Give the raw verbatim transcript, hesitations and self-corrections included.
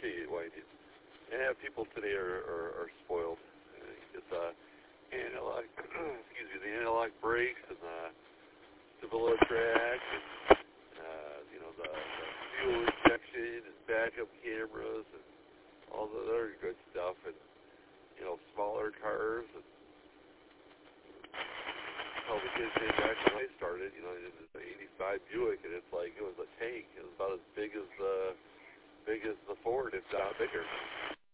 see why you yeah, people today are, are, are spoiled. It's uh, analog, excuse me, the analog brakes and the stability track, and uh, you know the, the fuel injection and backup cameras and all the other good stuff, and you know smaller cars. And how the kids did back when I started, you know, it was an eighty-five Buick, and it's like it was a tank. It was about as big as the big as the Ford, if not bigger.